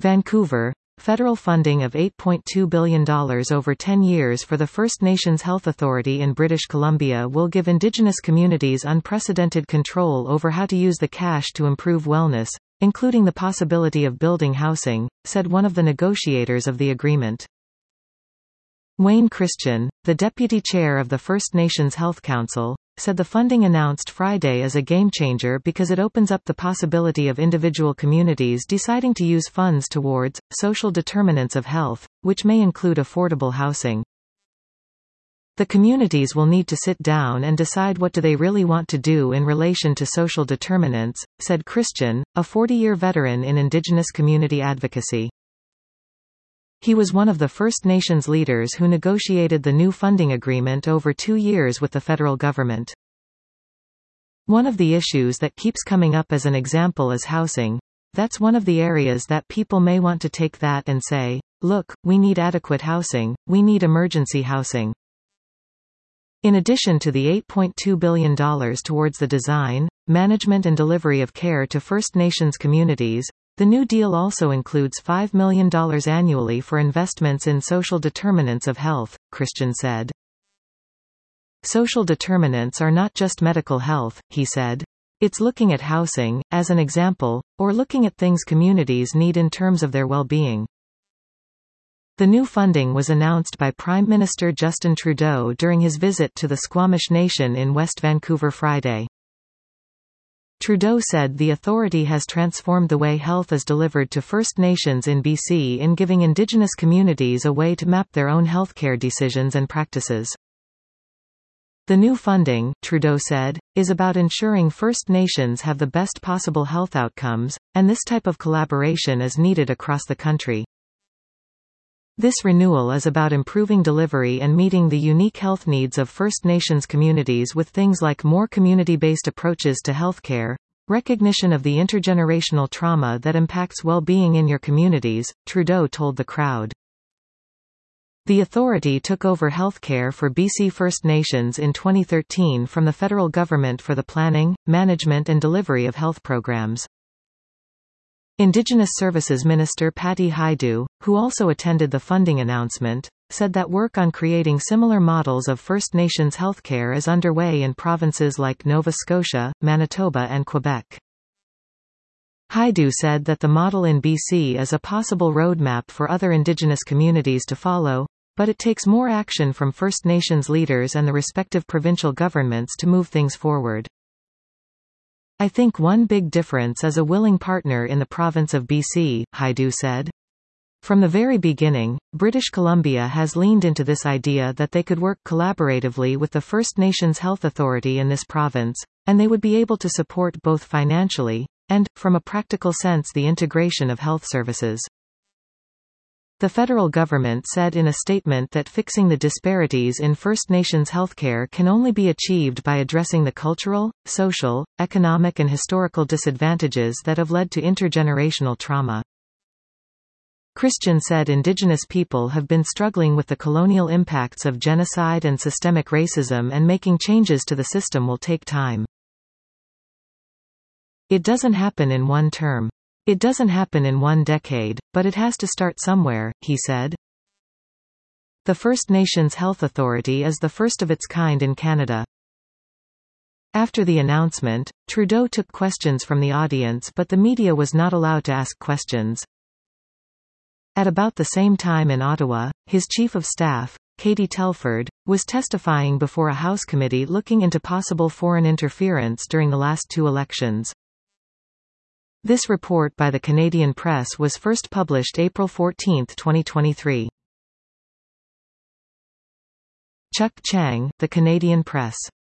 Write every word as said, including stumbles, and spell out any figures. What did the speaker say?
Vancouver. Federal funding of eight point two billion dollars over ten years for the First Nations Health Authority in British Columbia will give Indigenous communities unprecedented control over how to use the cash to improve wellness, including the possibility of building housing, said one of the negotiators of the agreement. Wayne Christian, the deputy chair of the First Nations Health Council, said the funding announced Friday is a game-changer because it opens up the possibility of individual communities deciding to use funds towards social determinants of health, which may include affordable housing. The communities will need to sit down and decide what do they really want to do in relation to social determinants, said Christian, a forty-year veteran in Indigenous community advocacy. He was one of the First Nations leaders who negotiated the new funding agreement over two years with the federal government. One of the issues that keeps coming up as an example is housing. That's one of the areas that people may want to take that and say, look, we need adequate housing, we need emergency housing. In addition to the eight point two billion dollars towards the design, management and delivery of care to First Nations communities, the new deal also includes five million dollars annually for investments in social determinants of health, Christian said. Social determinants are not just medical health, he said. It's looking at housing, as an example, or looking at things communities need in terms of their well-being. The new funding was announced by Prime Minister Justin Trudeau during his visit to the Squamish Nation in West Vancouver Friday. Trudeau said the authority has transformed the way health is delivered to First Nations in B C in giving Indigenous communities a way to map their own healthcare decisions and practices. The new funding, Trudeau said, is about ensuring First Nations have the best possible health outcomes, and this type of collaboration is needed across the country. This renewal is about improving delivery and meeting the unique health needs of First Nations communities with things like more community-based approaches to healthcare, recognition of the intergenerational trauma that impacts well-being in your communities, Trudeau told the crowd. The authority took over healthcare for B C First Nations in twenty thirteen from the federal government for the planning, management and delivery of health programs. Indigenous Services Minister Patty Hajdu, who also attended the funding announcement, said that work on creating similar models of First Nations healthcare is underway in provinces like Nova Scotia, Manitoba and Quebec. Hajdu said that the model in B C is a possible roadmap for other Indigenous communities to follow, but it takes more action from First Nations leaders and the respective provincial governments to move things forward. I think one big difference is a willing partner in the province of B C, Hajdu said. From the very beginning, British Columbia has leaned into this idea that they could work collaboratively with the First Nations Health Authority in this province, and they would be able to support both financially, and, from a practical sense, the integration of health services. The federal government said in a statement that fixing the disparities in First Nations healthcare can only be achieved by addressing the cultural, social, economic and historical disadvantages that have led to intergenerational trauma. Christian said Indigenous people have been struggling with the colonial impacts of genocide and systemic racism, and making changes to the system will take time. It doesn't happen in one term. It doesn't happen in one decade, but it has to start somewhere, he said. The First Nations Health Authority is the first of its kind in Canada. After the announcement, Trudeau took questions from the audience, but the media was not allowed to ask questions. At about the same time in Ottawa, his chief of staff, Katie Telford, was testifying before a House committee looking into possible foreign interference during the last two elections. This report by the Canadian Press was first published April fourteenth, twenty twenty-three. Chuck Chang, The Canadian Press.